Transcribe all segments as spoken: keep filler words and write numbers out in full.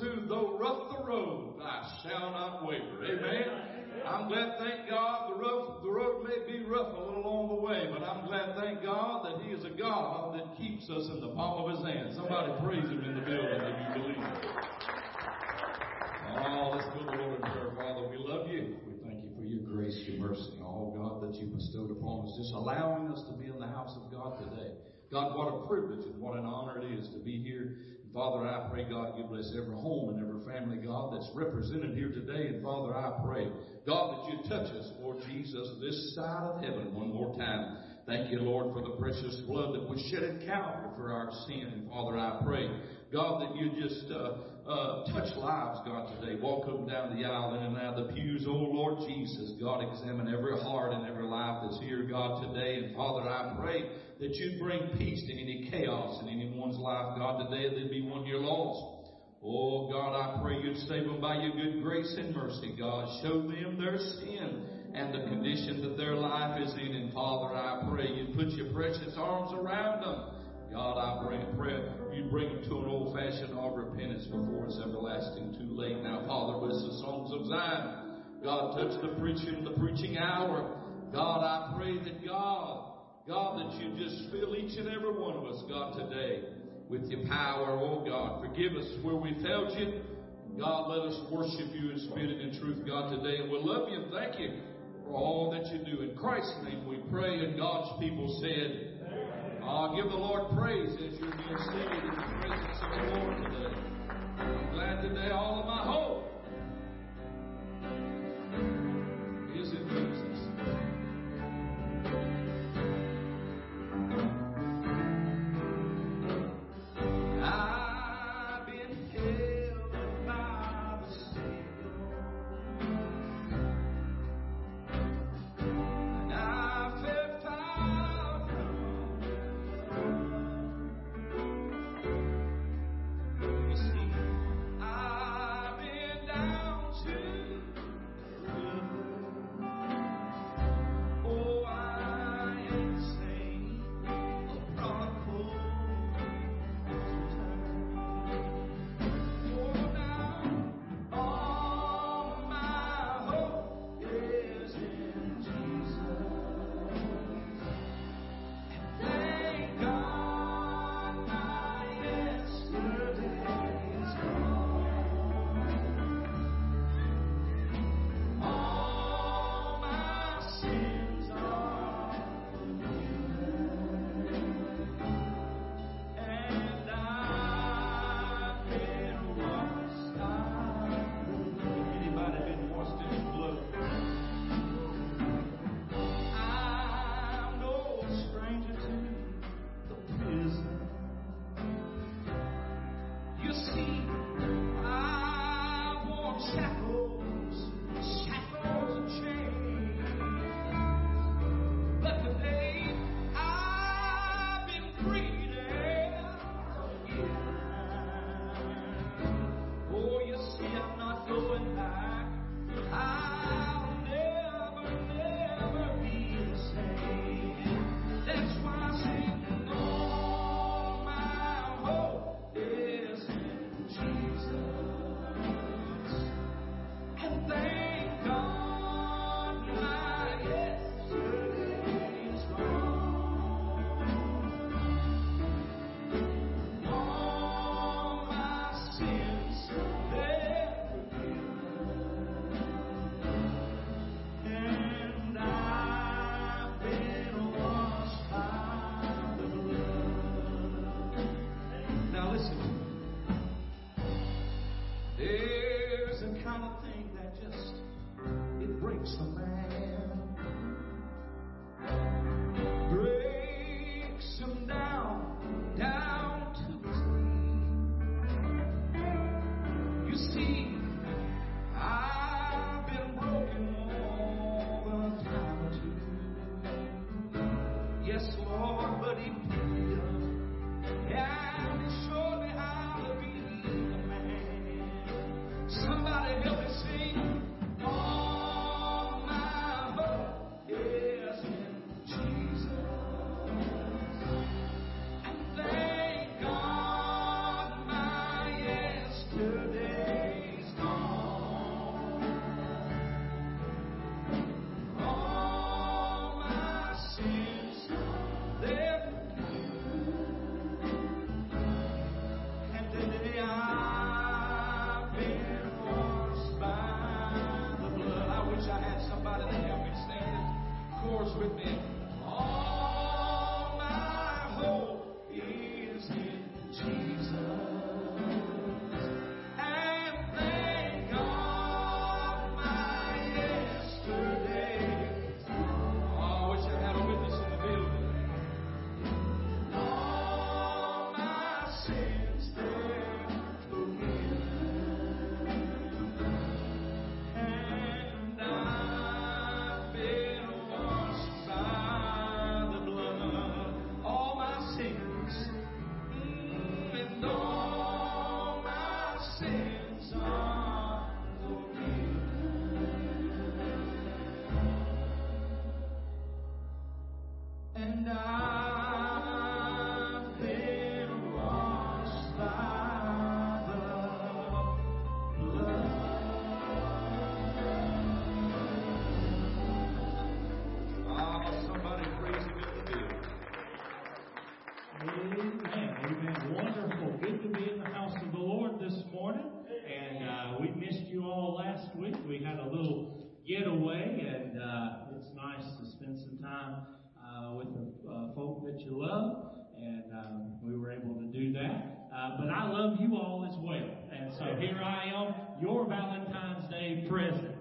two, though rough the road, I shall not waver. Amen. I'm glad, thank God, the rough, the road may be rough a little along the way, but I'm glad, thank God, that He is a God that keeps us in the palm of His hand. Somebody praise Him in the building if you believe it. Oh, let's go to the Lord in prayer. Father, we love You. We thank You for Your grace, Your mercy, oh God, that You bestowed upon us, just allowing us to be in the house of God today. God, what a privilege and what an honor it is to be here. And Father, I pray, God, You bless every home and every family, God, that's represented here today. And Father, I pray, God, that You touch us, Lord Jesus, this side of heaven one more time. Thank You, Lord, for the precious blood that was shed at Calvary for our sin. And Father, I pray, God, that You just uh, uh, touch lives, God, today. Walk up and down the aisle, in and out of the pews. Oh, Lord Jesus, God, examine every heart and every life that's here, God, today. And Father, I pray that You'd bring peace to any chaos in anyone's life, God, today. There'd be one here lost. Oh, God, I pray You'd save them by Your good grace and mercy, God. Show them their sin and the condition that their life is in. And Father, I pray You'd put Your precious arms around them. God, I bring pray You bring them to an old-fashioned of repentance before it's everlasting too late. Now, Father, bless the songs of Zion. God, touch the preaching, the preaching hour. God, I pray that God, God, that You just fill each and every one of us, God, today with Your power. Oh, God, forgive us where we failed You. God, let us worship You in spirit and in truth, God, today. And we'll love You and thank You for all that You do. In Christ's name we pray, and God's people said, I'll give the Lord praise as you're being seated in the presence of the Lord today. I'm glad today all of my hope is in Jesus. I've been held by the Savior, and I felt far from You see, I've been last week. We had a little getaway, and uh, it's nice to spend some time uh, with the uh, folk that you love, and um, we were able to do that. Uh, but I love you all as well, and so here I am, your Valentine's Day present.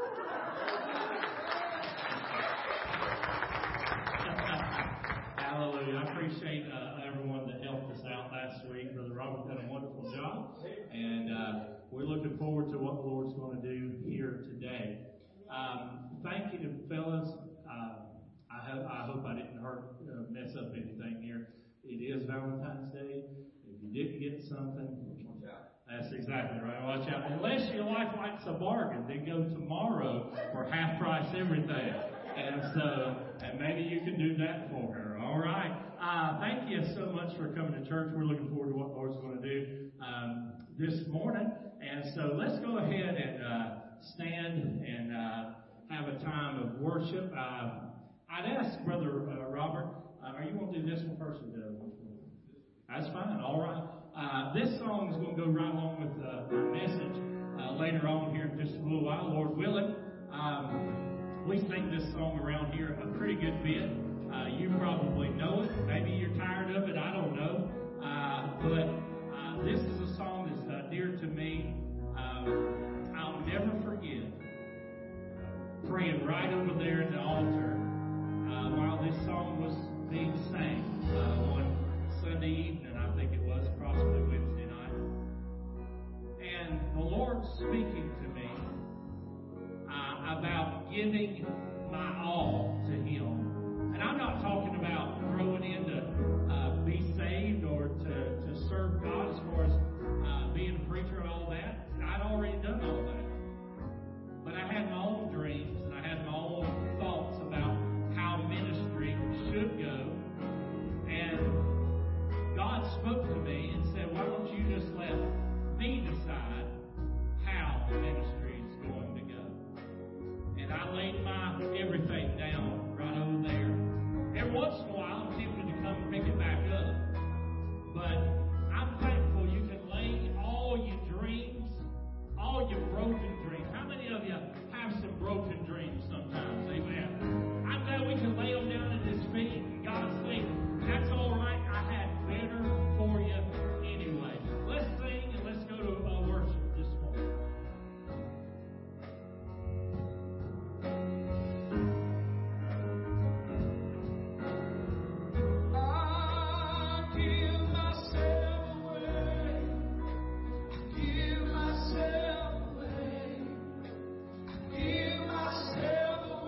Hallelujah. I appreciate uh, everyone that helped us out last week. Brother Robert did a wonderful job, and uh, we're looking forward to what the Lord's going to do here today. Um, thank you, fellas. Uh, I, hope, I hope I didn't hurt, uh, mess up anything here. It is Valentine's Day. If you didn't get something, watch out. That's exactly right. Watch out. Unless your wife likes a bargain, then go tomorrow for half price everything. And so, and maybe you can do that for her. All right. Uh, thank you so much for coming to church. We're looking forward to what the Lord's going to do um, this morning. And so let's go ahead and uh, stand and uh, have a time of worship. Uh, I'd ask Brother uh, Robert, uh, are you going to do this one first or the other one? That's fine. All right. Uh, this song is going to go right along with uh, our message uh, later on here in just a little while, Lord willing. Um, We sing this song around here a pretty good bit. Uh, you probably know it. Maybe you're tired of it. I don't know. Uh, but uh, this is a song that's uh, dear to me. Um, I'll never forget praying right over there at the altar uh, while this song was being sang uh, one Sunday evening, I think it was, possibly Wednesday night. And the Lord speaking to me Uh, about giving my all to Him. And I'm not talking about throwing in to uh, be saved or to, to serve God as far as uh, being a preacher and all that. I'd already done all that. But I had my own dreams and I had my own thoughts about how ministry should go. And God spoke to me and said, why don't you just let me decide how ministry is going to go. And I laid my everything down right over there. Every once in a while, I'm tempted to come and pick it back up. But I'm thankful you can lay all your dreams, all your broken dreams. How many of you have some broken dreams sometimes? Amen. I'm glad we can lay them down at His feet. And God say, that's all right. I had better for you anyway. Let's sing and let's go to uh, worship this morning. Give myself away. Give myself away.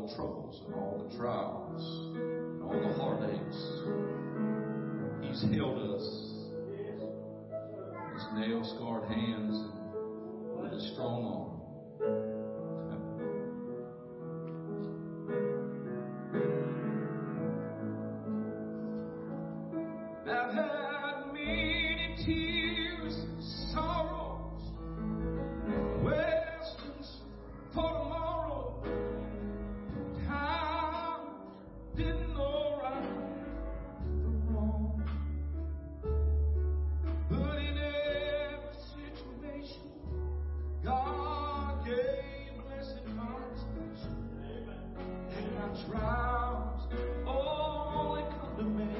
all the troubles and all the trials and all the heartaches. He's held us. His nail-scarred hands and his strong arm. I've had many tears, sorrows, questions for tomorrow. Time didn't know right from wrong. But in every situation, God gave blessed consolation. And my trials only come to me.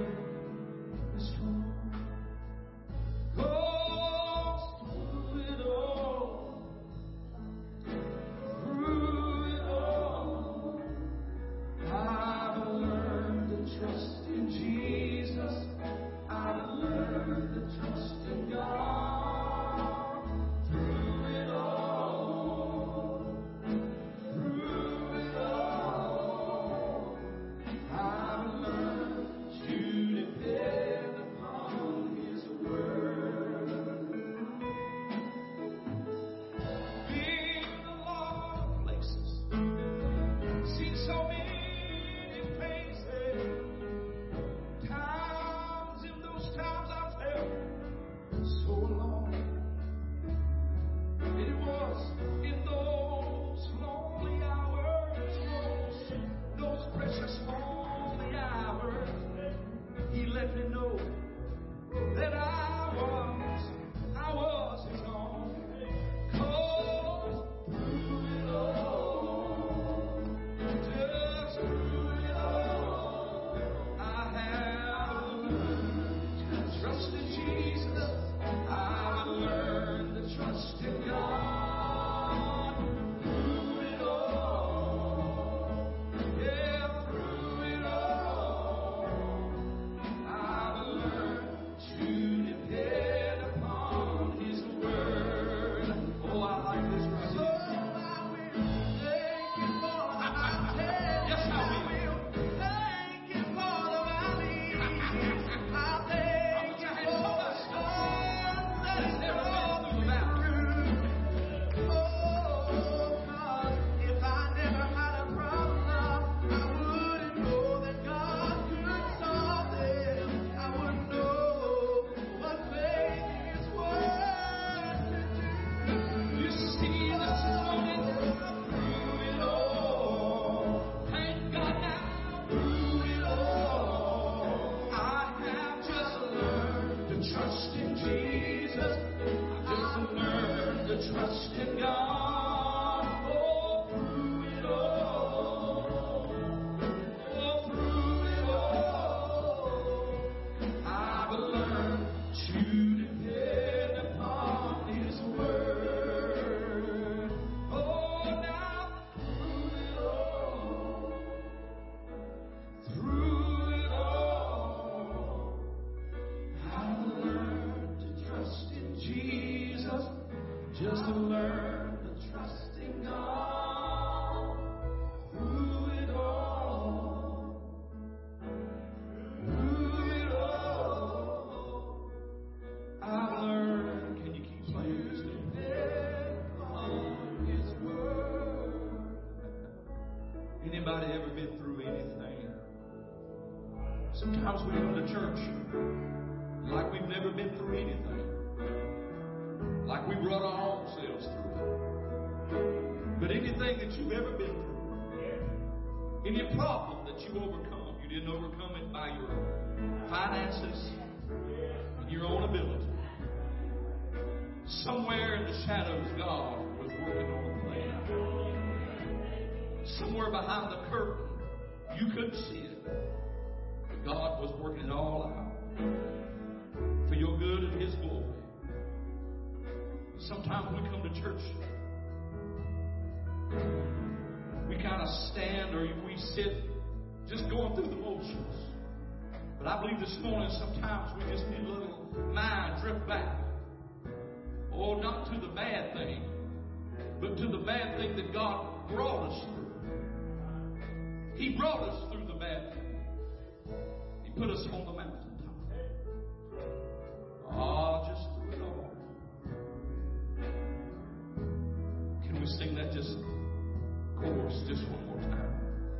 Anybody ever been through anything? Sometimes we come to church like we've never been through anything. Like we brought our own selves through it. But anything that you've ever been through, any problem that you overcome, you didn't overcome it by your finances and your own ability. Somewhere in the shadows, God was working on a plan. Somewhere behind the curtain, you couldn't see it. But God was working it all out for your good and His glory. Sometimes we come to church, we kind of stand or we sit just going through the motions. But I believe this morning sometimes we just need a little mind drift back. Oh, not to the bad thing, but to the bad thing that God brought us through. He brought us through the valley. He put us on the mountaintop. Ah, just through it all. Can we sing that just chorus just one more time?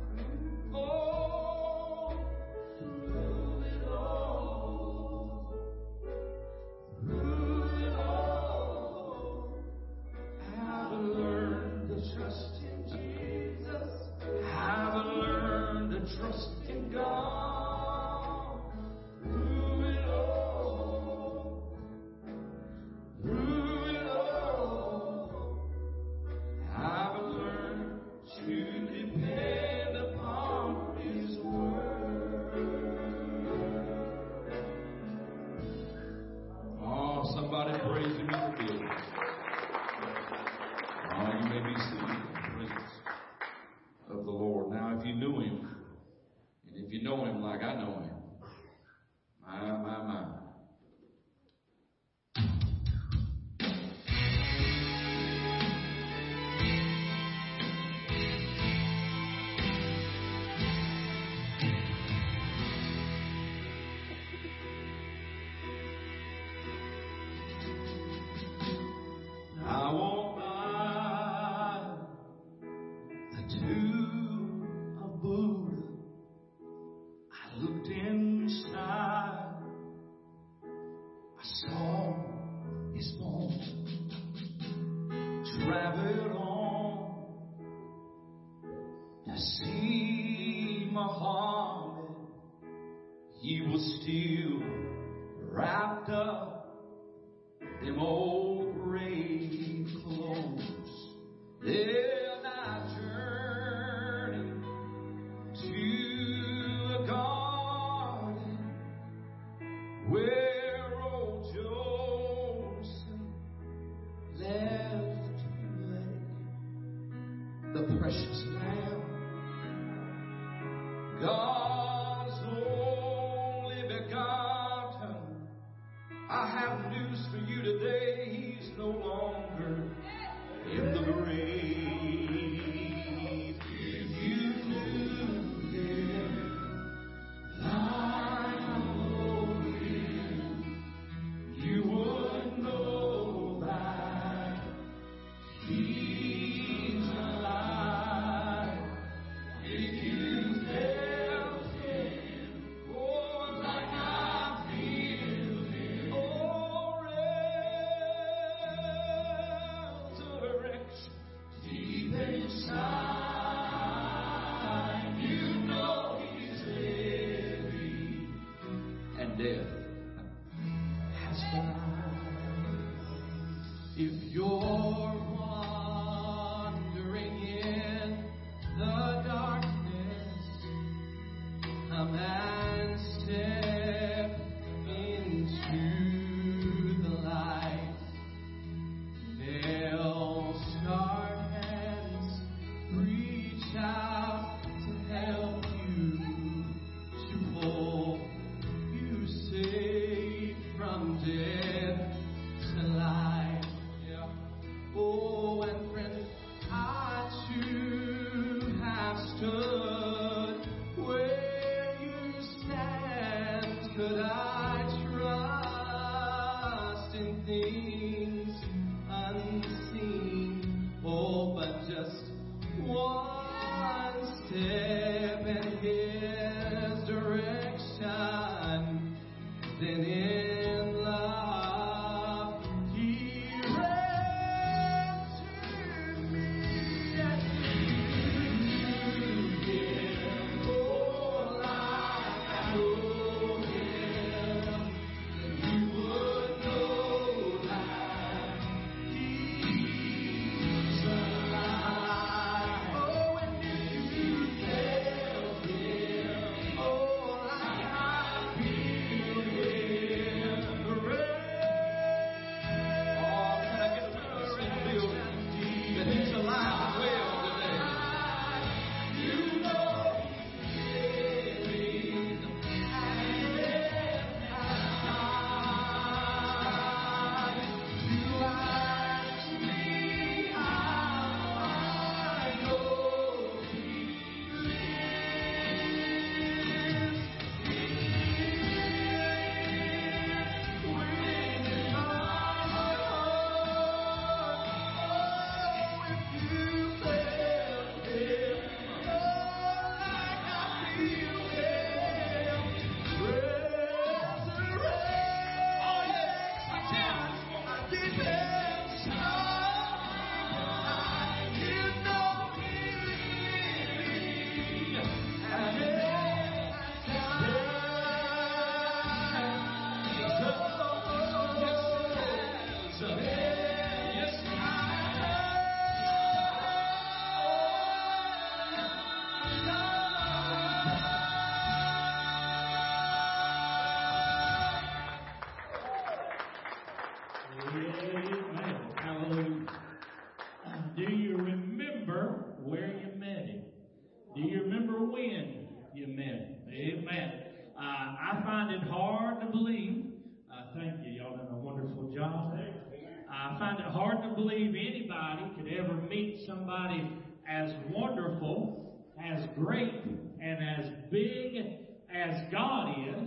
Oh, through it all, through it all, I've learned to trust in Jesus. I've learned to trust in God. Through it all, through it all, I've learned to depend upon His word. Oh, somebody praise Him in the building. Oh, you may be seated in the presence of the Lord. Now, if you knew Him, and if you know Him like I know Him, my, my, my. I walked by the tomb of Buddha. I looked inside. I saw his bones traveled on to see Muhammad. He was still wrapped up them old grave clothes. Then I journeyed to a garden where old Joseph left to lay the precious lamb, God's only begotten. I have news for you today. He's no longer in the grave. If you knew Him like I know Him, you would know that He's alive. If you felt Him, oh, like I feel Him, oh, resurrection deep inside, you know He's living, and death has died. If you're wandering in the darkness, come and step into the light. They'll start hands, reach out to help you, to pull you safe from death to life. Yeah. Oh, and friend, I too have stood where you stand. Could I trust in things unseen? Oh, but just one step in His direction, then in love He ran to me and knew Him. Oh, like I know Him, you would know that He's alive. Oh, and if you you meant it. Amen. Uh, I find it hard to believe. Uh, thank you. Y'all done a wonderful job. I find it hard to believe anybody could ever meet somebody as wonderful, as great, and as big as God is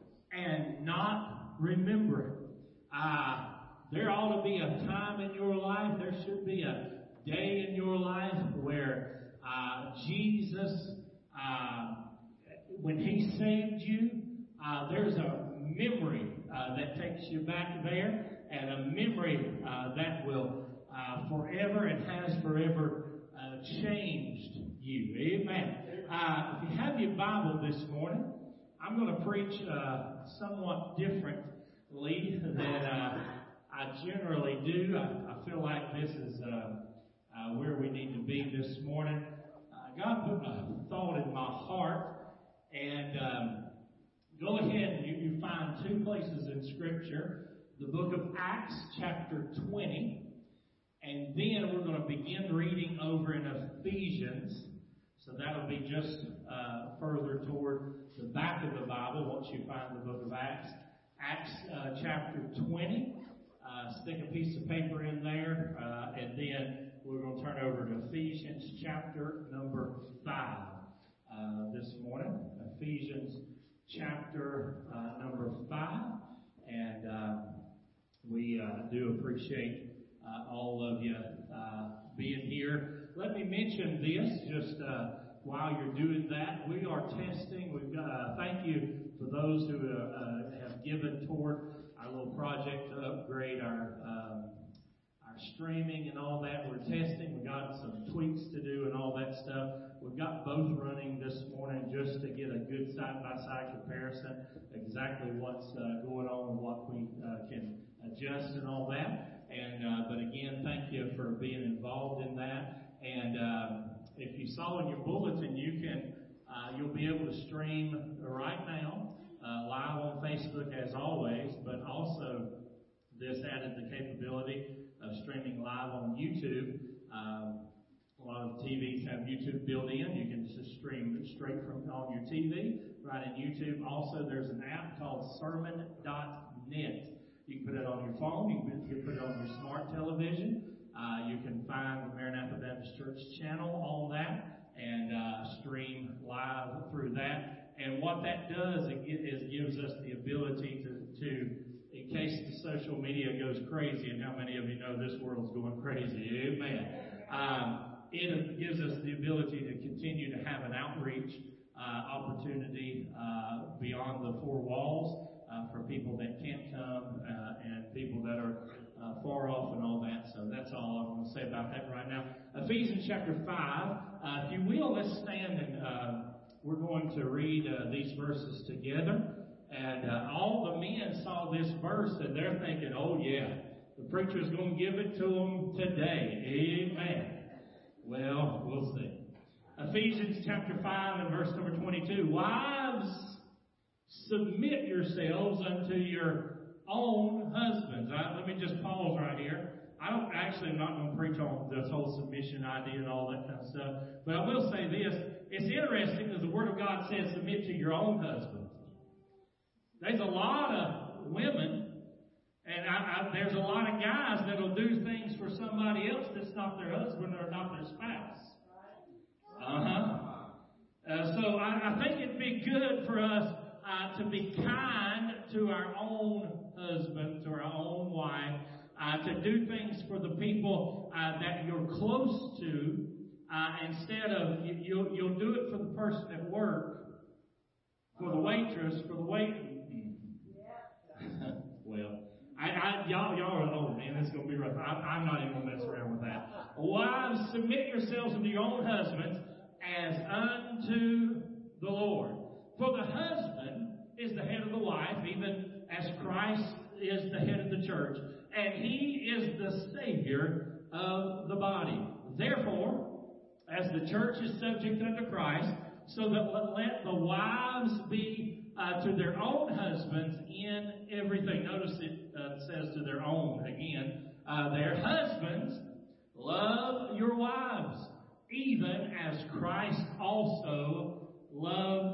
and not remember it. Uh, there ought to be a time in your life, there should be a day in your life where uh, Jesus, uh, when He saved you, uh, there's a memory uh, that takes you back there, and a memory uh, that will uh, forever and has forever uh, changed you. Amen. Uh, if you have your Bible this morning, I'm going to preach uh, somewhat differently than uh, I generally do. I, I feel like this is uh, uh, where we need to be this morning. Uh, God put a thought in my heart, and um, go ahead and you, you find two places in Scripture. The book of Acts, chapter twenty, and then we're going to begin reading over in Ephesians. So that'll be just uh, further toward the back of the Bible once you find the book of Acts. Acts uh, chapter twenty. Uh, stick a piece of paper in there, uh, and then we're going to turn over to Ephesians chapter number five uh, this morning. Ephesians chapter uh, number five, and uh, we uh, do appreciate uh, all of you uh, being here. Let me mention this just uh, while you're doing that. We are testing. We've got. Uh, thank you for those who uh, uh, have given toward our little project to upgrade our um, our streaming and all that. We're testing. We got some tweaks to do and all that stuff. We've got both running this morning just to get a good side-by-side comparison, exactly what's uh, going on and what we uh, can adjust and all that. And uh, but again, thank you for being involved in that. And um, if you saw in your bulletin, you can uh, you'll be able to stream right now uh, live on Facebook as always, but also this added the capability of streaming live on YouTube. Um, a lot of T Vs have YouTube built in. You can just stream straight from on your T V right in YouTube. Also, there's an app called sermon dot net. You can put it on your phone. You can put it on your smart television. Uh, you can find the Maranatha Baptist Church channel on that and uh, stream live through that. And what that does is it gives us the ability to, to, in case the social media goes crazy, and how many of you know this world's going crazy, amen. Um, it gives us the ability to continue to have an outreach uh, opportunity uh, beyond the four walls. Uh, for people that can't come uh, and people that are uh, far off and all that. So that's all I'm going to say about that right now. Ephesians chapter five. Uh, if you will, let's stand and uh, we're going to read uh, these verses together. And uh, all the men saw this verse and they're thinking, oh yeah, the preacher's going to give it to them today. Amen. Well, we'll see. Ephesians chapter five and verse number twenty-two. Wives, submit yourselves unto your own husbands. I, let me just pause right here. I don't actually, I'm not going to preach on this whole submission idea and all that kind of stuff. But I will say this. It's interesting that the Word of God says submit to your own husbands. There's a lot of women, and I, I, there's a lot of guys that will do things for somebody else that's not their husband or not their spouse. Uh-huh. Uh, so I, I think it'd be good for us Uh, to be kind to our own husband, to our own wife, uh, to do things for the people uh, that you're close to, uh, instead of, you, you'll, you'll do it for the person at work, for the waitress, for the wait. Well, I, I, y'all, y'all are, oh man, it's going to be rough. I, I'm not even going to mess around with that. Wives, submit yourselves unto your own husbands as unto the Lord. For the husband is the head of the wife, even as Christ is the head of the church. And he is the Savior of the body. Therefore, as the church is subject unto Christ, so that let the wives be uh, to their own husbands in everything. Notice it uh, says to their own again. Uh, their husbands, love your wives, even as Christ also loved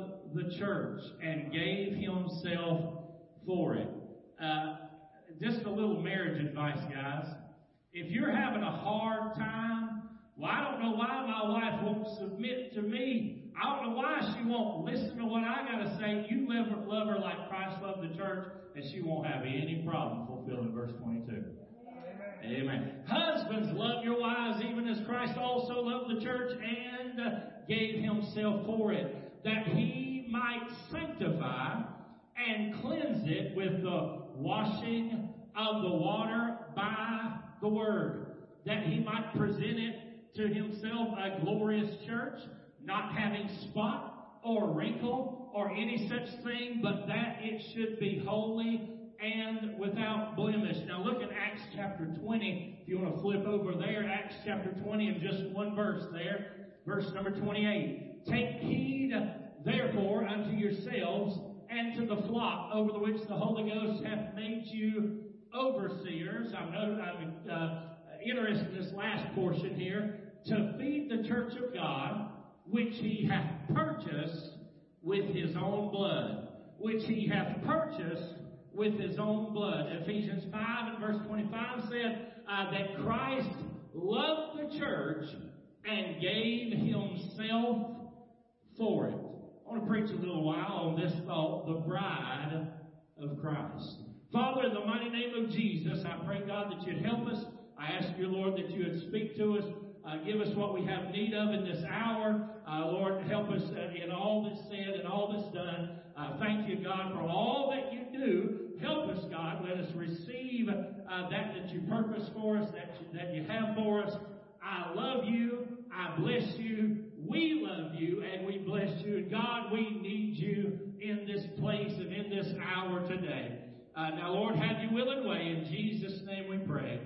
the church and gave himself for it. Uh, just a little marriage advice, guys. If you're having a hard time, well, I don't know why my wife won't submit to me. I don't know why she won't listen to what I got to say. You love her, love her like Christ loved the church, and she won't have any problem fulfilling verse twenty-two. Amen. Amen. Husbands, love your wives even as Christ also loved the church and gave himself for it, that he might sanctify and cleanse it with the washing of the water by the word, that he might present it to himself a glorious church, not having spot or wrinkle or any such thing, but that it should be holy and without blemish. Now look at Acts chapter twenty. If you want to flip over there, Acts chapter twenty, in just one verse there, verse number twenty-eight. Take heed, therefore, unto yourselves and to the flock over the which the Holy Ghost hath made you overseers. I'm, I'm uh, interested in this last portion here. To feed the church of God, which he hath purchased with his own blood. Which he hath purchased with his own blood. Ephesians five and verse twenty-five said uh, that Christ loved the church and gave himself for it. I want to preach a little while on this thought, the bride of Christ. Father, in the mighty name of Jesus, I pray, God, that you'd help us. I ask you, Lord, that you would speak to us. Uh, give us what we have need of in this hour. Uh, Lord, help us uh, in all that's said and all that's done. Uh, thank you, God, for all that you do. Help us, God. Let us receive uh, that that you purpose for us, that you, that you have for us. I love you. I bless you. We love you, and we bless you. And God, we need you in this place and in this hour today. Uh, now, Lord, have your will and way. In Jesus' name we pray.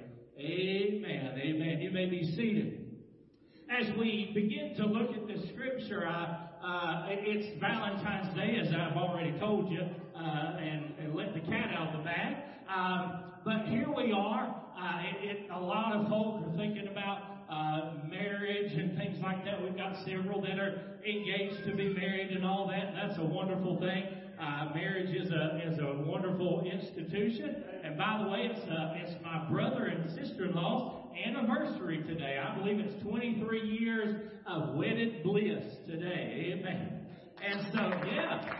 Amen. Amen. You may be seated. As we begin to look at the scripture, uh, uh, it's Valentine's Day, as I've already told you, uh, and, and let the cat out of the bag. Um, but here we are. Uh, it, it, a lot of folk are thinking about uh, marriage and things like that. We've got several that are engaged to be married and all that. That's a wonderful thing. Uh, marriage is a is a wonderful institution. And by the way, it's uh, it's my brother and sister-in-law's anniversary today. I believe it's twenty-three years of wedded bliss today. Amen. And so, yeah.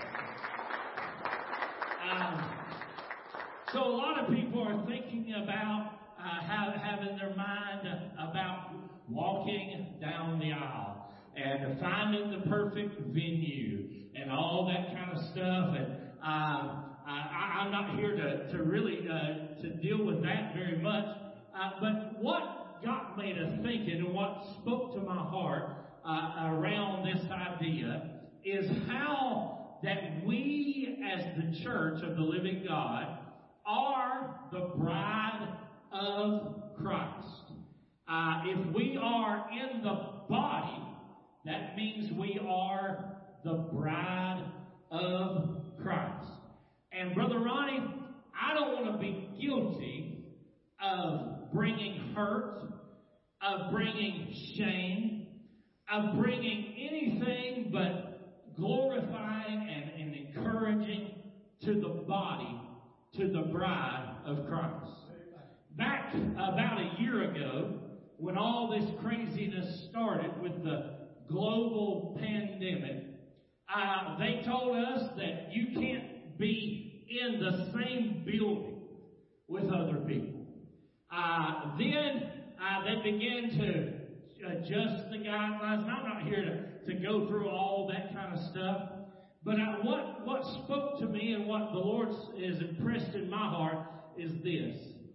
Um, so a lot of people are thinking about uh, have, having their mind about walking down the aisle and finding the perfect venue and all that kind of stuff. And um, I, I'm not here to, to really uh, to deal with that very much. Uh, but what got me to thinking and what spoke to my heart uh, around this idea is how that we as the church of the living God are the bride of Christ. Uh, if we are in the body, that means we are the bride of Christ. And Brother Ronnie, I don't want to be guilty of bringing hurt, of bringing shame, of bringing anything but glorifying and, and encouraging to the body, to the bride of Christ. Back about a year ago, when all this craziness started with the global pandemic, uh, they told us that you can't be in the same building with other people. Uh, then uh, they began to adjust the guidelines. And I'm not here to, to go through all that kind of stuff. But uh, what, what spoke to me and what the Lord has impressed in my heart is this.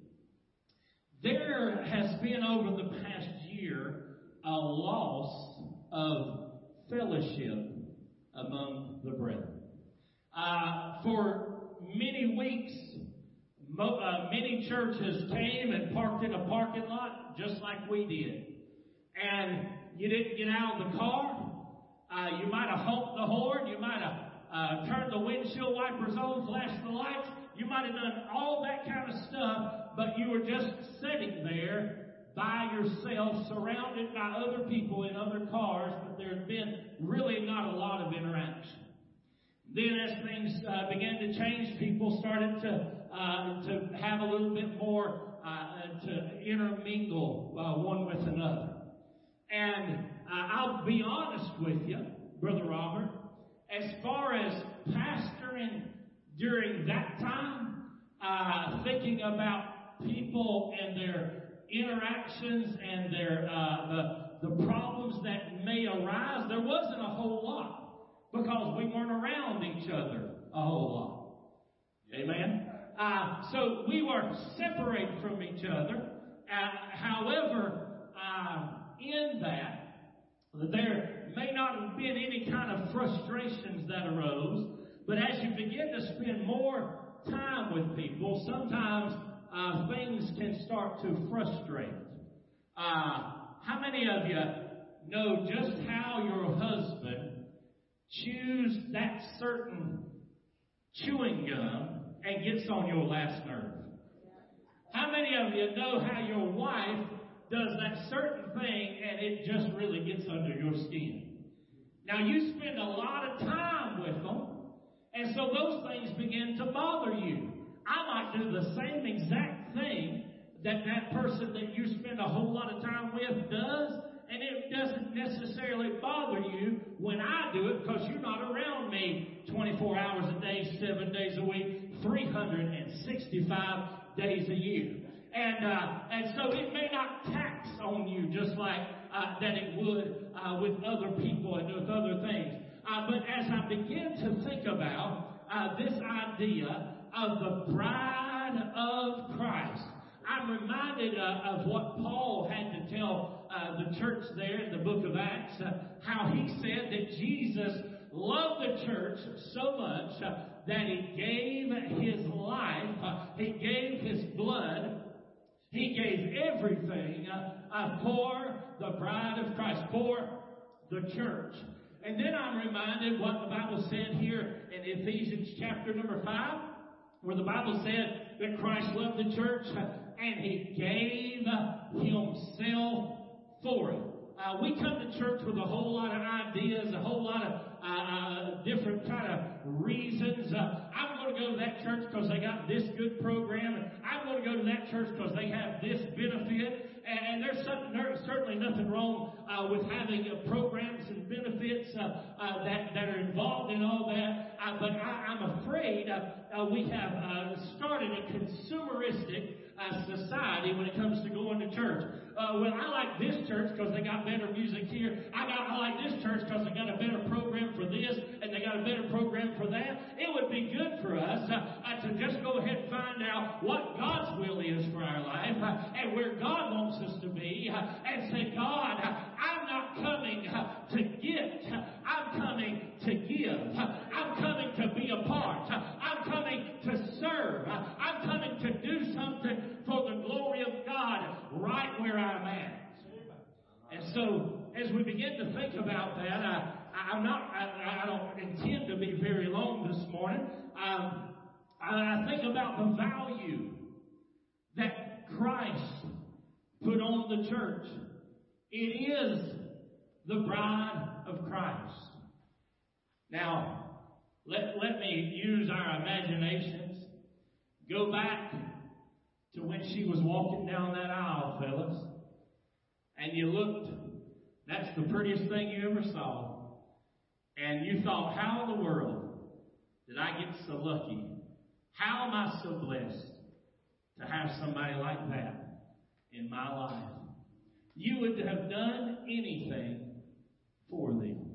There has been over the past year a loss of fellowship among the brethren. Uh, for many weeks, mo- uh, many churches came and parked in a parking lot just like we did. And you didn't get out of the car. Uh, you might have honked the horn. You might have uh, turned the windshield wipers on, flashed the lights. You might have done all that kind of stuff, but you were just sitting there by yourself, surrounded by other people in other cars, but there had been really not a lot of interaction. Then as things uh, began to change, people started to uh, to have a little bit more uh, to intermingle uh, one with another. And uh, I'll be honest with you, Brother Robert, as far as pastoring during that time, uh, thinking about people and their interactions and their uh, the the problems that may arise, there wasn't a whole lot. Because we weren't around each other a whole lot. Amen? Uh, so we were separated from each other. Uh, however, uh, in that, there may not have been any kind of frustrations that arose. But as you begin to spend more time with people, sometimes uh, things can start to frustrate. Uh, how many of you know just how your husband chews that certain chewing gum and gets on your last nerve? How many of you know how your wife does that certain thing and it just really gets under your skin? Now you spend a lot of time with them, and so those things begin to bother you. I might do the same exact thing that that person that you spend a whole lot of time with does, and it doesn't necessarily bother you when I do it because you're not around me twenty-four hours a day, seven days a week, three hundred sixty-five days a year. And uh, and so it may not tax on you just like uh, that it would uh, with other people and with other things. Uh, but as I begin to think about uh, this idea of the bride of Christ, I'm reminded uh, of what Paul had to tell uh, the church there in the book of Acts, uh, how he said that Jesus loved the church so much uh, that he gave his life, uh, he gave his blood, he gave everything uh, uh, for the bride of Christ, for the church. And then I'm reminded what the Bible said here in Ephesians chapter number five, where the Bible said that Christ loved the church uh, and he gave himself for it. Uh, we come to church with a whole lot of ideas, a whole lot of uh, uh, different kind of reasons. Uh, I'm going to go to that church because they got this good program, and I'm going to go to that church because they have this benefit. And, and there's, something, there's certainly nothing wrong uh, with having uh, programs and benefits uh, uh, that, that are involved in all that. Uh, but I, I'm afraid uh, uh, we have uh, started a consumeristic Uh, society when it comes to going to church. Uh, well, I like this church because they got better music here. I got I like this church because they got a better program for this and they got a better program for that. It would be good for us uh, uh, to just go ahead and find out what God's will is for our life uh, and where God wants us to be uh, and say, God, uh, I'm not coming uh, to get. Uh, I'm coming to give. Uh, I'm coming to be a part. Uh, I'm coming to serve. Uh, I'm coming to do something for the glory of God right where I'm at. And so, as we begin to think about that, I, I'm not, I, I don't intend to be very long this morning. Um, I think about the value that Christ put on the church. It is the bride of Christ. Now, let, let me use our imaginations. Go back to when she was walking down that aisle, fellas. And you looked, that's the prettiest thing you ever saw. And you thought, how in the world did I get so lucky? How am I so blessed to have somebody like that in my life? You would have done anything for them.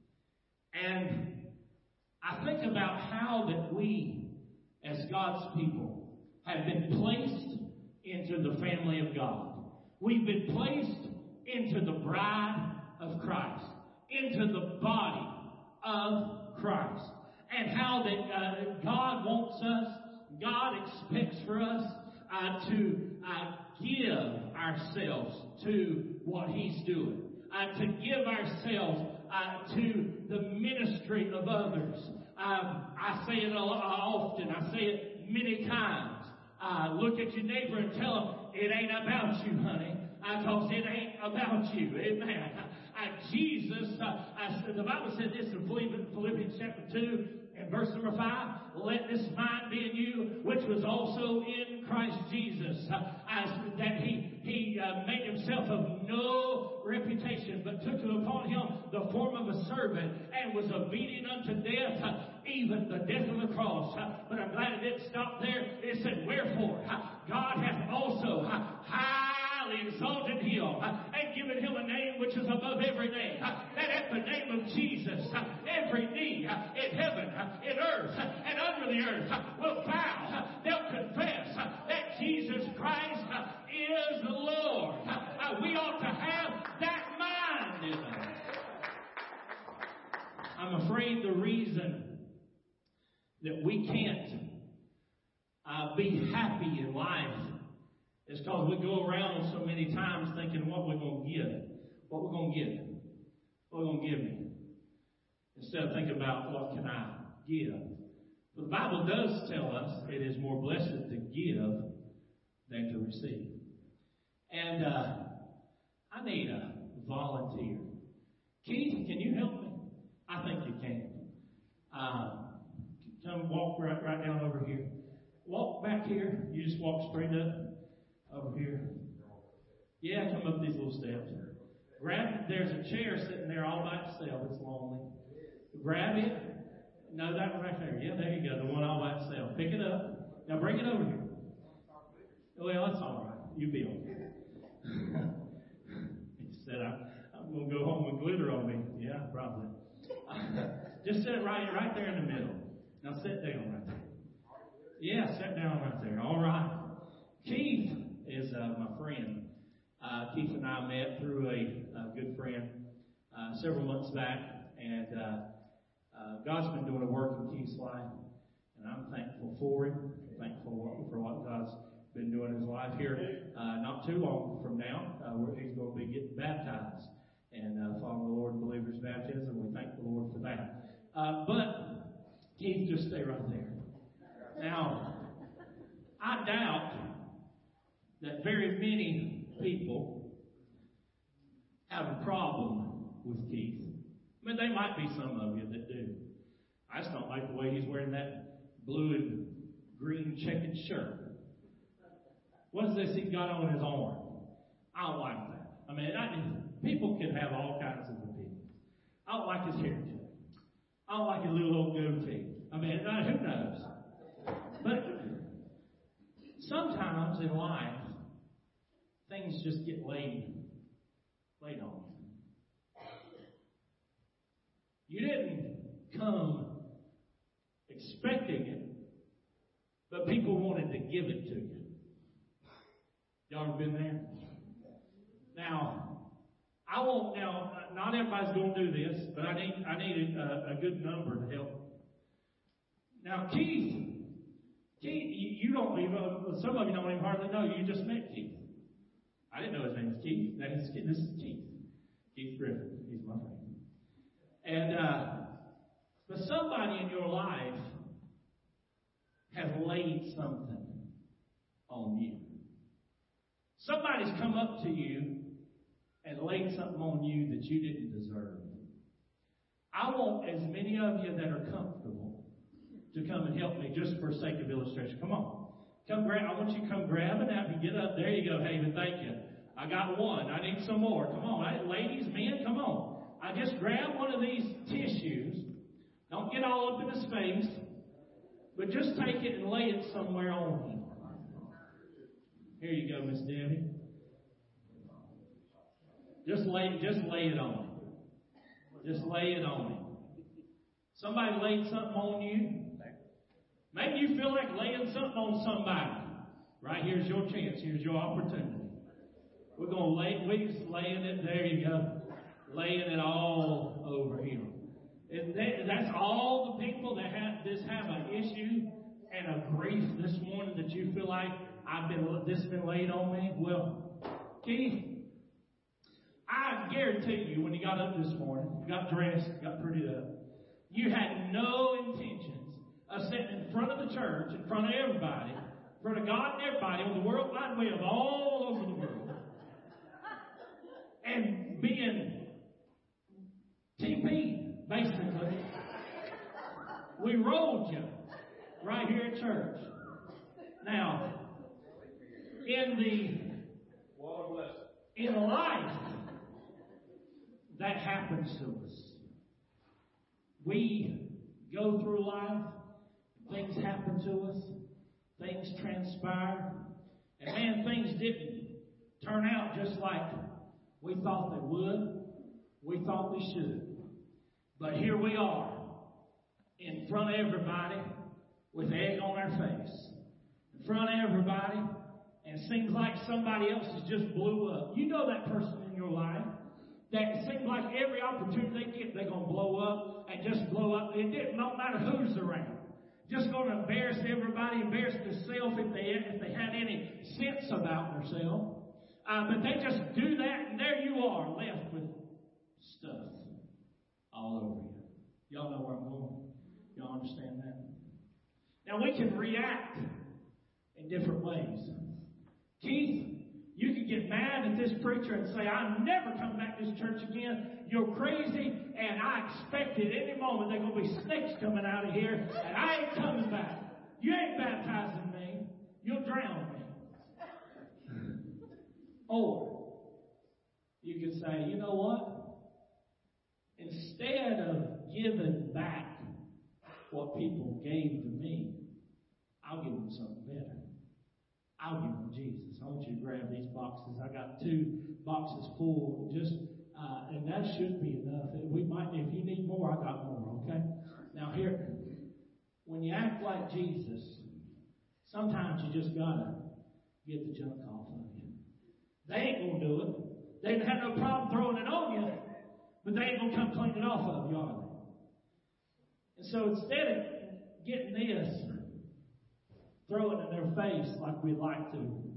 And I think about how that we, as God's people, have been placed into the family of God. We've been placed into the bride of Christ, into the body of Christ. And how that uh, God wants us, God expects for us uh, to uh, give ourselves to what He's doing. Uh, to give ourselves uh, to the ministry of others. Um, I say it a lot, often. I say it many times. Uh, look at your neighbor and tell them, it ain't about you, honey. Because uh, it ain't about you. Amen. Uh, Jesus, uh, I, the Bible said this in Philippians chapter two and Verse number five, let this mind be in you, which was also in Christ Jesus. Uh, as that he, he uh, made himself of no reputation, but took upon him the form of a servant, and was obedient unto death, uh, even the death of the cross. Uh, but I'm glad it didn't stop there. It said, wherefore, uh, God hath also uh, highly exalted him, uh, and given him a name which is above every name. Uh, that at the name of Jesus, uh, every knee uh, in heaven, uh, in earth, uh, and under the earth uh, will bow. Uh, they'll confess uh, that Jesus Christ uh, is the Lord. Uh, uh, we ought to have that mind in us. I'm afraid the reason that we can't uh, be happy in life is because we go around so many times thinking what we're going to get, what we're going to get, what we're going to give me, instead of thinking about what can I give. But the Bible does tell us it is more blessed to give than to receive. And uh, I need a volunteer. Keith, can you help me? I think you can. Uh, come walk right, right down over here. Walk back here. You just walk straight up over here. Yeah, come up these little steps. Grab. There's a chair sitting there all by itself. It's lonely. Grab it. No, that one right there. Yeah, there you go. The one all by itself. Pick it up. Now bring it over here. Well, that's all right. You be okay. He said, I'm, I'm going to go home with glitter on me. Yeah, probably. Just sit right, right there in the middle. Now sit down right there. Yeah, sit down right there. All right. Keith is uh, my friend. Uh, Keith and I met through a, a good friend uh, several months back, and uh, uh, God's been doing a work in Keith's life, and I'm thankful for him. I'm thankful for what God's been doing in his life here. Uh, not too long from now, uh, where he's going to be getting baptized and uh, following the Lord in believers' baptism. We thank the Lord for that. Uh, but Keith, just stay right there. Now, I doubt that very many people have a problem with Keith. I mean, there might be some of you that do. I just don't like the way he's wearing that blue and green checkered shirt. What is this he's got on his arm? I don't like that. I mean, I, people can have all kinds of opinions. I don't like his haircut. I don't like his little old goatee. I mean, who knows? But sometimes in life, things just get laid, laid on you. You didn't come expecting it, but people wanted to give it to you. Y'all ever been there? Now, I won't. Now, not everybody's going to do this, but I need I need a, a good number to help. Now, Keith, Keith, you, you don't even. Some of you don't even hardly know. You just met Keith. I didn't know his name was Keith. That is, this is Keith. Keith Griffin. He's my friend. And uh, but somebody in your life has laid something on you. Somebody's come up to you and laid something on you that you didn't deserve. I want as many of you that are comfortable to come and help me just for sake of illustration. Come on. Come grab. I want you to come grab it out and get up. There you go, Haven. Thank you. I got one. I need some more. Come on. Right? Ladies, men, come on. I just grab one of these tissues. Don't get all up in his face. But just take it and lay it somewhere on him. Here you go, Miss Debbie. Just lay, just lay it on him. Just lay it on him. Somebody laid something on you. Maybe you feel like laying something on somebody. Right here's your chance. Here's your opportunity. We're going to lay, we're just laying it. There you go. Laying it all over him. And that, that's all the people that have this have an issue and a grief this morning that you feel like I've been this has been laid on me. Well, Keith, I guarantee you when you got up this morning, you got dressed, got prettied up, you had no intentions of sitting in front of the church, in front of everybody, in front of God and everybody on the World Wide Web all over the world, and being T P, basically, We rolled you right here at church. Now, in the in life, that happens to us. We go through life, things happen to us, things transpire, and man, things didn't turn out just like we thought they would, we thought we should. But here we are, in front of everybody, with egg on our face. In front of everybody, and it seems like somebody else has just blew up. You know that person in your life that seems like every opportunity they get, they're going to blow up and just blow up. It didn't no matter who's around. Just going to embarrass everybody, embarrass themselves if they if they had any sense about themselves. Uh, but they just do that, and there you are, left with stuff all over you. Y'all know where I'm going. Y'all understand that? Now, we can react in different ways. Keith, you can get mad at this preacher and say, I'm never coming back to this church again. You're crazy, and I expected any moment there are going to be snakes coming out of here, and I ain't coming back. You ain't baptizing me. You'll drown me. Or you can say, you know what? Instead of giving back what people gave to me, I'll give them something better. I'll give them Jesus. I want you to grab these boxes. I got two boxes full. Just uh, and that should be enough. We might, if you need more, I got more. Okay. Now here, when you act like Jesus, sometimes you just gotta get the junk off of you. They ain't gonna do it. They didn't have no problem throwing it on you, but they ain't gonna come clean it off of you, are they? And so instead of getting this, throw it in their face like we'd like to.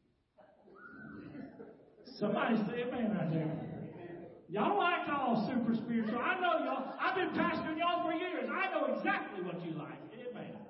Somebody say amen right there. Y'all don't act all super spiritual. I know y'all. I've been pastoring y'all for years. I know exactly what you like. Amen.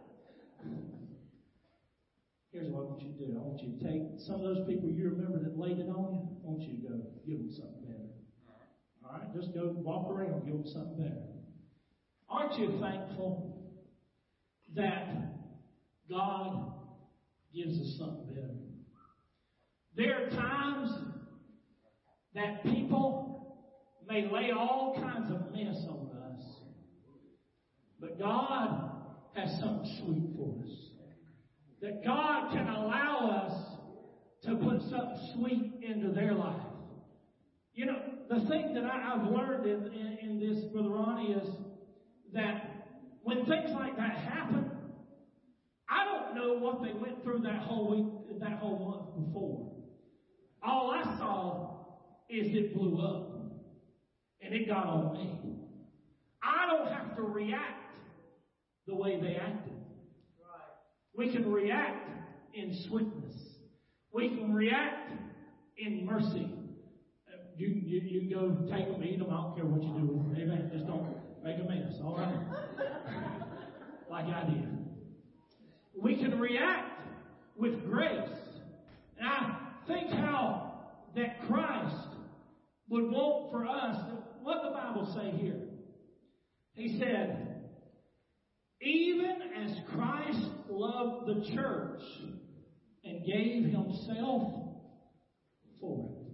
Here's what I want you to do. I want you to take some of those people you remember that laid it on you. I want you to go give them something better. All right? Just go walk around and give them something better. Aren't you thankful that God gives us something better? There are times that people may lay all kinds of mess on us, but God has something sweet for us. That God can allow us to put something sweet into their life. You know, the thing that I, I've learned in, in, in this, Brother Ronnie, is that when things like that happen, I don't know what they went through that whole week, that whole month before. All I saw is it blew up, and it got on me. I don't have to react the way they acted. Right. We can react in sweetness. We can react in mercy. You, you, you go take them, eat them. I don't care what you do with them. Amen. Just don't make a mess. All right. Like I did. We can react with grace. And I think how that Christ would want for us, what the Bible say here? He said, even as Christ loved the church and gave himself for it.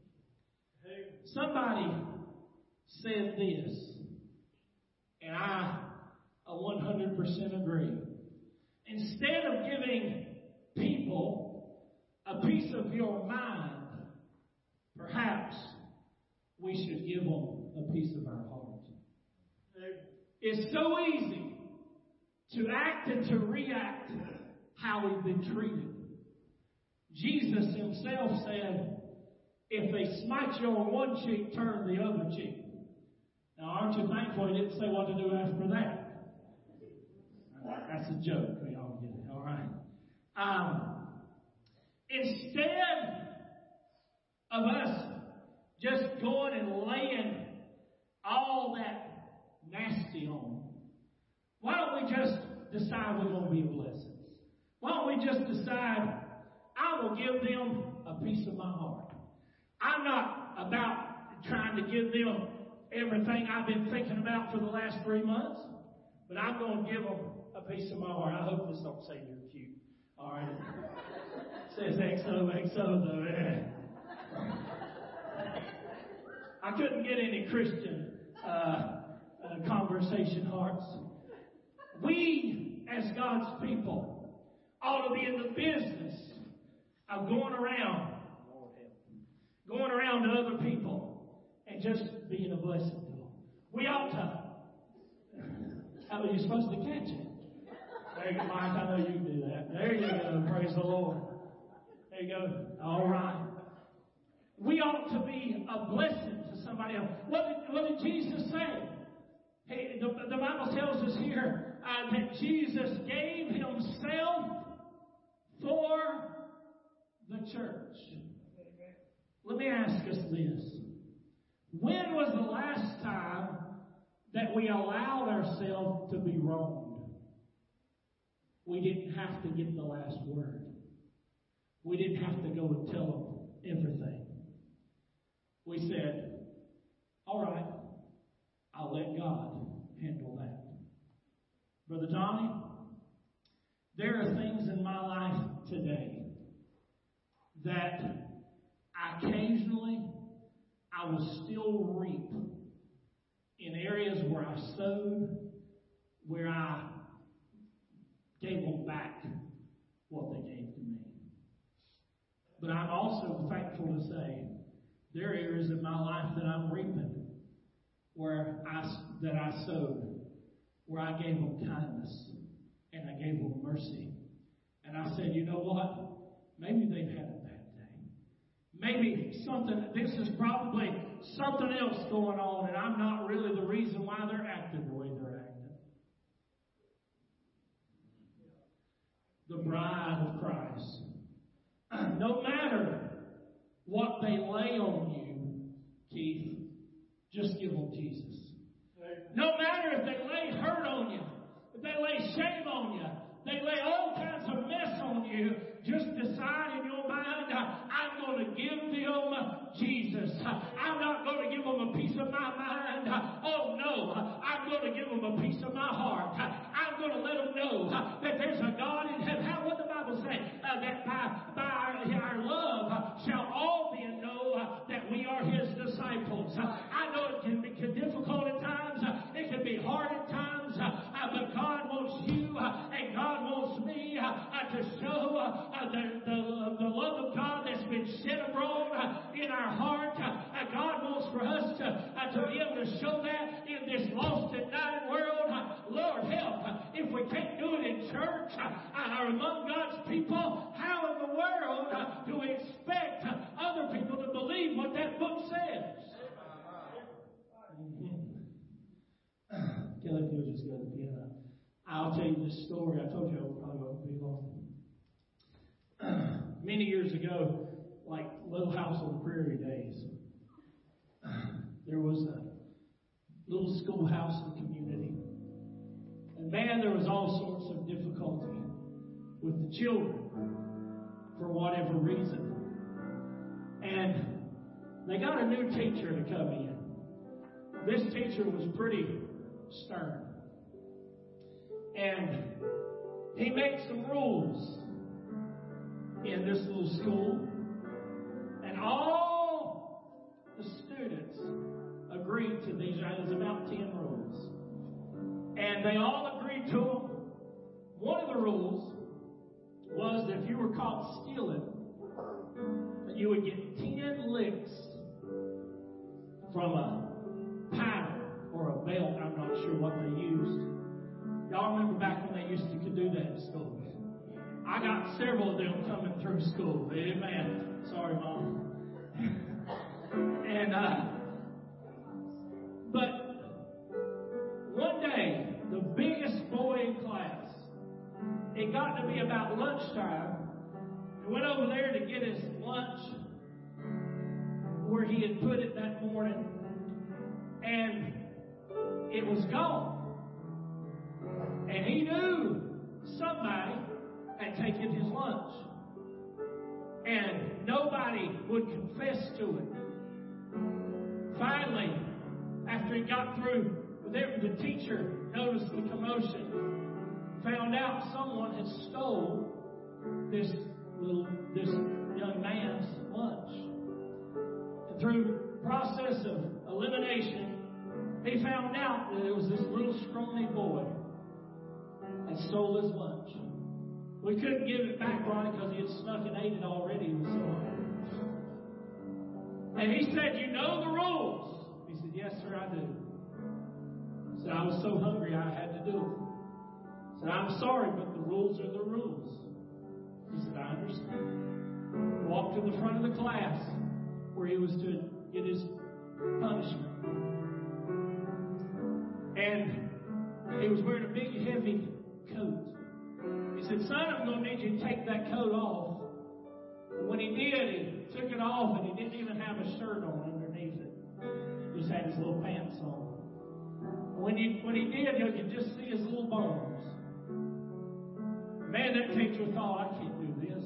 Somebody said this, and I one hundred percent agree. Instead of giving people a piece of your mind, perhaps we should give them a piece of our heart. It's so easy to act and to react how we've been treated. Jesus himself said, if they smite you on one cheek, turn the other cheek. Now, aren't you thankful he didn't say what to do after that? That's a joke. We all get it. All right. Um, instead of us just going and laying all that nasty on them, why don't we just decide we're going to be a blessing? Why don't we just decide I will give them a piece of my heart? I'm not about trying to give them everything I've been thinking about for the last three months. But I'm going to give them a piece of my heart. I hope this don't say you're cute. All right. It says X O X O though. I couldn't get any Christian uh, uh, conversation hearts. We, as God's people, ought to be in the business of going around, going around to other people and just being a blessing to them. We ought to. How are you supposed to catch it? There you go, Mike. I know you can do that. There you go. Praise the Lord. There you go. All right. We ought to be a blessing to somebody else. What did, what did Jesus say? Hey, the, the Bible tells us here uh, that Jesus gave himself for the church. Let me ask us this. When was the last time that we allowed ourselves to be wronged? We didn't have to get the last word. We didn't have to go and tell them everything. We said, all right, I'll let God handle that. Brother Tommy, there are things in my life today that occasionally I will still reap in areas where I sowed, where I gave them back what they gave to me. But I'm also thankful to say there are areas in my life that I'm reaping where I, that I sowed, where I gave them kindness and I gave them mercy. And I said, you know what? Maybe they've had a bad day. Maybe something, this is probably something else going on, and I'm not really the reason why they're acting the way they're acting. The bride of Christ. No matter what they lay on you, Keith, just give them Jesus. No matter if they lay hurt on you, if they lay shame on you, they lay all kinds of mess on you, just decide in your mind, I'm going to give them Jesus. I'm not going to give them a piece of my mind. Oh no, I'm going to give them a piece of my heart. I'm going to let them know that there's a God in heaven. How would the Bible say? Uh, that by, by our, our love shall all men know uh, that we are his disciples. Uh, I know it can be difficult at times. Uh, it can be hard at times. Uh, uh, but God wants you uh, and God wants me uh, uh, to show uh, the, the, the love of God that's been shed abroad uh, in our heart. Uh, uh, God wants for us to, uh, to be able to show that in this lost and dying world. Uh, Lord help. Uh, if we can't do it in church uh, or among God's people, how in the world uh, do we expect uh, other people to believe what that book says? Kelly, if you'll just go to the piano. I'll tell you this story. I told you I would probably won't be long. Many years ago, like Little House on the Prairie days, there was a little schoolhouse in the community. And man, there was all sorts of difficulty with the children for whatever reason. And they got a new teacher to come in. This teacher was pretty stern. And he made some rules in this little school. And all the students agreed to these. There's about ten rules. And they all agreed to them. One of the rules was that if you were caught stealing, that you would get ten licks from a paddle or a belt. I'm not sure what they used. Y'all remember back when they used to do that in school? I got several of them coming through school. Amen. Sorry, Mom. and uh, but one day, the biggest boy in class, it got to be about lunchtime. He went over there to get his lunch where he had put it that morning, and it was gone. And he knew somebody had taken his lunch. And nobody would confess to it. Finally, after he got through with everything, the teacher noticed the commotion out someone had stole this little, this young man's lunch. And through process of elimination, he found out that it was this little scrawny boy that stole his lunch. We couldn't give it back, Ronnie, because he had snuck and ate it already. He was so hungry. And he said, "You know the rules." He said, "Yes, sir, I do." He said, "I was so hungry I had to do it." He said, "I'm sorry, but the rules are the rules." He said, "I understand." Walked to the front of the class where he was to get his punishment. And he was wearing a big, heavy coat. He said, "Son, I'm going to need you to take that coat off." And when he did, he took it off, and he didn't even have a shirt on underneath it. He just had his little pants on. And when he, when he did, you could just see his little bones. Man, that teacher thought, "I can't do this."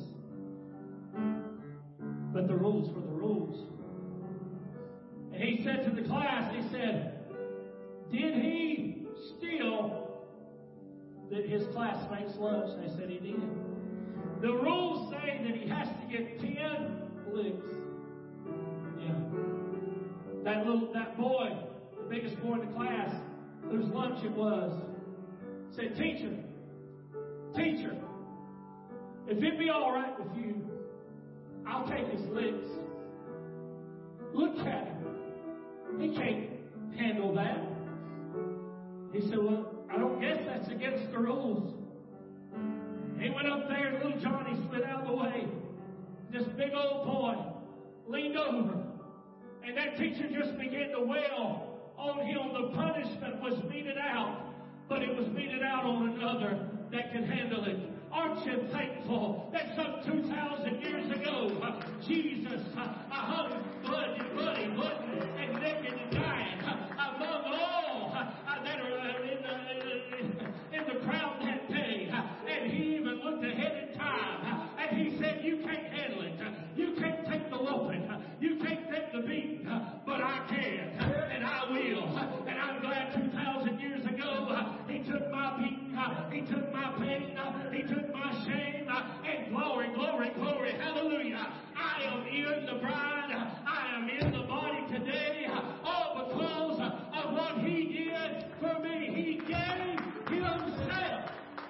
But the rules were the rules. And he said to the class, he said, "Did he steal that his classmates' lunch?" They said he did. The rules say that he has to get ten licks. Yeah. That little, that boy, the biggest boy in the class, whose lunch it was, said, "Teacher, teacher, if it be all right with you, I'll take his licks." Look at him. He can't handle that. He said, "Well, I don't guess that's against the rules." He went up there, and little Johnny slid out of the way. This big old boy leaned over, and that teacher just began to wail on him. The punishment was meted out, but it was meted out on another that could handle it. Aren't you thankful that some two thousand years ago, uh, Jesus uh, hung bloody, bloody, bloody, and naked and dying uh, among all uh, that are uh, in, the, in the crowd that day. Uh, and he even looked ahead in time, uh, and he said, "You can't handle it. Uh, you can't take the whooping. Uh, you can't take the beating, uh, but I can, uh, and I will." Uh, and I'm glad two thousand years ago, uh, he took my beating, uh, he took my pain, uh, he took my shame, uh, and glory, glory, glory, hallelujah. I am in the bride, I am in the body today, uh, all because of what he did for me. He gave himself.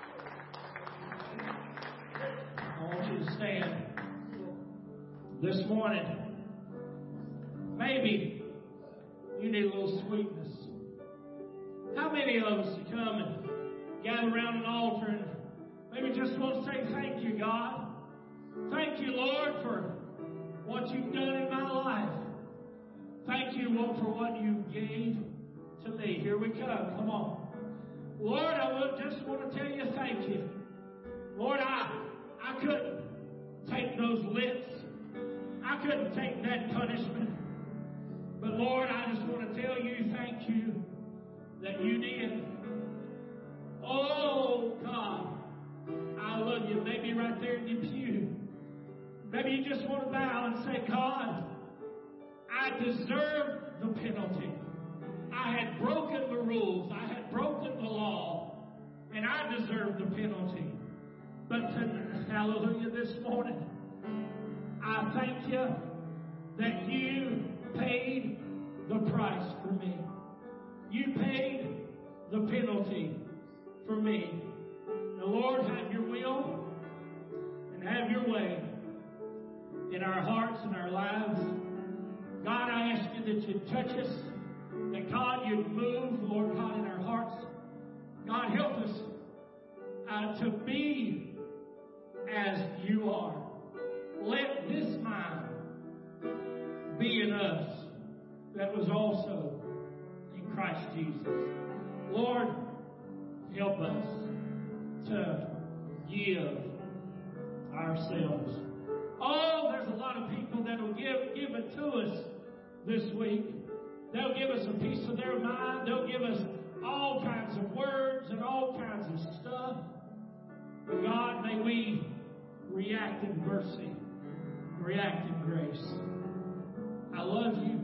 I want you to stand this morning. Maybe you need a little sweetness. How many of us come and gather around an altar and maybe just want to say, "Thank you, God. Thank you, Lord, for what you've done in my life. Thank you, Lord, for what you gave to me." Here we come. Come on. Lord, I would just want to tell you thank you. Lord, I, I couldn't take those licks. I couldn't take that punishment. But Lord, I just want to tell you thank you that you did. Oh, God, I love you. Maybe right there in your pew. Maybe you just want to bow and say, "God, I deserve the penalty. I had broken the rules. I had broken the law. And I deserve the penalty. But, to, hallelujah, this morning, I thank you that you paid the price for me. You paid the penalty for me. Now, Lord, have your will and have your way in our hearts and our lives. God, I ask you that you'd touch us, that God, you'd move, Lord God, in our hearts. God, help us uh, to be as you are. Let this mind be in us that was also in Christ Jesus. Lord, help us to give ourselves. Oh, there's a lot of people that will give, give it to us this week. They'll give us a piece of their mind. They'll give us all kinds of words and all kinds of stuff. But God, may we react in mercy, react in grace. I love you.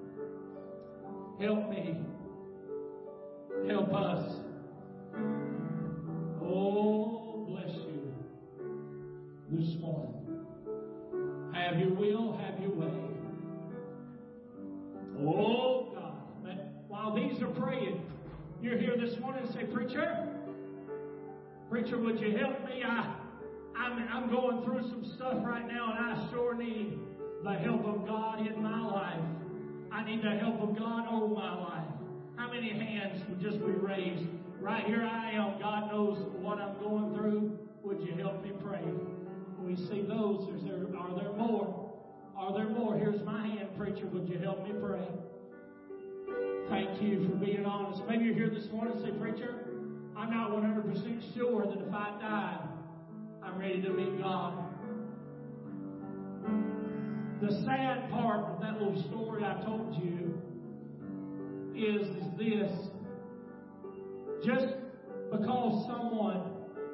Help me. Help us. Oh, morning and say, Preacher, Preacher, would you help me? I, I'm, I'm going through some stuff right now, and I sure need the help of God in my life. I need the help of God over my life. How many hands would just be raised? Right here I am. God knows what I'm going through. Would you help me pray? We see those. Is there, are there more? Are there more? Here's my hand, Preacher. Would you help me pray? Thank you for being honest. Maybe you're here this morning and say, Preacher, I'm not one hundred percent sure that if I died, I'm ready to meet God. The sad part of that little story I told you is, is this. Just because someone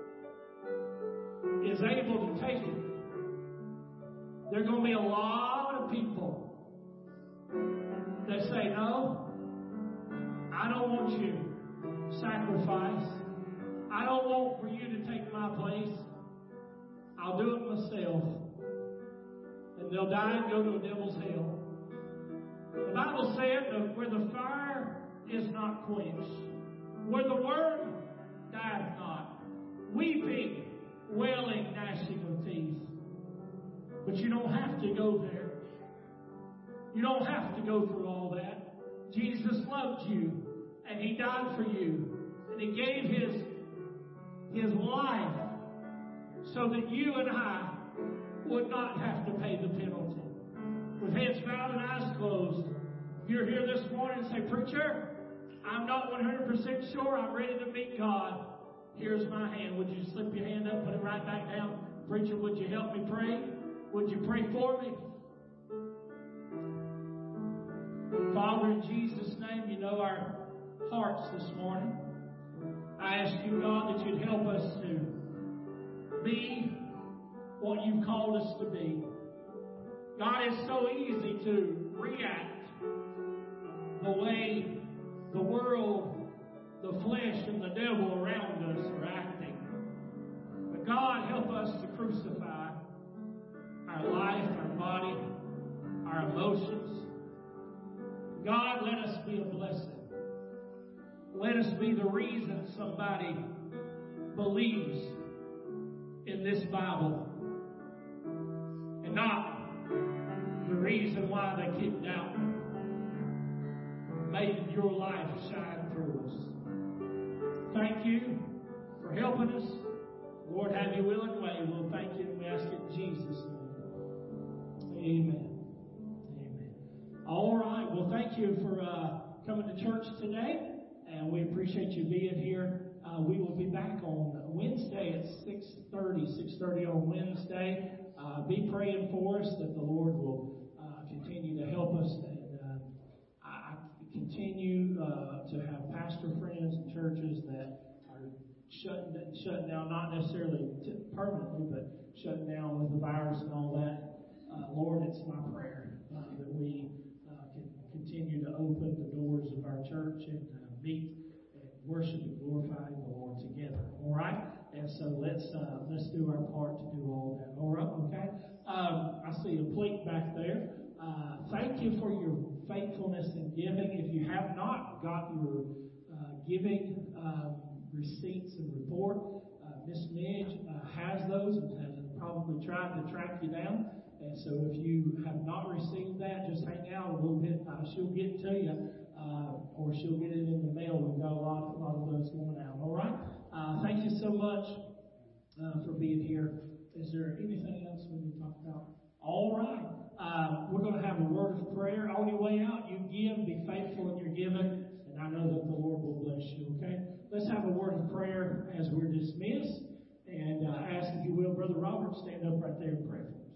is able to take it, there are going to be a lot of people that say, no, I don't want you to sacrifice. I don't want for you to take my place. I'll do it myself. And they'll die and go to a devil's hell. The Bible said that where the fire is not quenched, where the word dieth not, weeping, wailing, gnashing of teeth. But you don't have to go there. You don't have to go through all that. Jesus loved you, and He died for you, and He gave His, His life so that you and I would not have to pay the penalty. With heads bowed and eyes closed, if you're here this morning and say, Preacher, I'm not one hundred percent sure I'm ready to meet God. Here's my hand. Would you slip your hand up, put it right back down? Preacher, would you help me pray? Would you pray for me? Father, in Jesus' name, you know our hearts this morning. I ask you, God, that you'd help us to be what you've called us to be. God, it's so easy to react the way the world, the flesh, and the devil around us are acting. But God, help us to crucify our life, our body, our emotions. God, let us be a blessing. Let us be the reason somebody believes in this Bible, and not the reason why they keep doubting. May your light shine through us. Thank you for helping us. Lord, have your will and way. We'll thank you and we ask it in Jesus' name. Amen. Amen. All right. Well, thank you for uh, coming to church today, and we appreciate you being here. Uh, we will be back on Wednesday at six thirty, six thirty on Wednesday. Uh, be praying for us that the Lord will uh, continue to help us. And uh, I continue uh, to have pastor friends and churches that are shutting, shutting down, not necessarily t- permanently, but shutting down with the virus and all that. Uh, Lord, it's my prayer uh, that we uh, can continue to open the doors of our church and uh, meet worship and glorify the Lord together. All right? And so let's uh, let's do our part to do all that. All right? Okay? Um, I see a plate back there. Uh, thank you for your faithfulness in giving. If you have not got your uh, giving um, receipts and report, uh, Miss Midge uh, has those and has probably tried to track you down. And so if you have not received that, just hang out a little bit. Uh, she'll get it to you. Uh, or she'll get it in the mail. We've got a lot, a lot of those going out. All right? Uh, thank you so much uh, for being here. Is there anything else we need to talk about? All right. Uh, we're going to have a word of prayer. On your way out, you give, be faithful in your giving, and I know that the Lord will bless you, okay? Let's have a word of prayer as we're dismissed. And uh, ask, if you will, Brother Robert, stand up right there and pray for me.